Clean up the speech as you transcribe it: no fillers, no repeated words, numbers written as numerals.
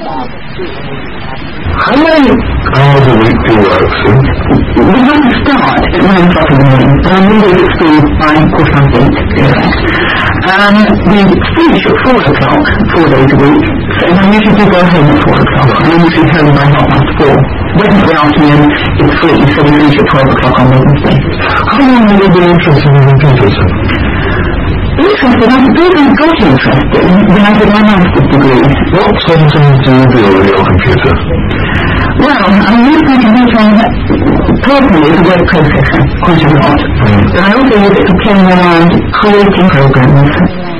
How many hours a week do you work, Sue? We have to start at 9 o'clock in the morning, but I'm really at school by 8:15. We finish at 4 o'clock, 4 days a week, and I usually do go home at 4 o'clock. I'm usually home by 4:30. Wednesday afternoon is free, so we finish at 12 o'clock on Wednesday. How long have you been interested in computers? Interested, I really got interested when I did my master's degree. What sort of things do you do with your computer? Well, I'm using my computer personally as a word processor quite a lot, but I also use it for playing around creating programs.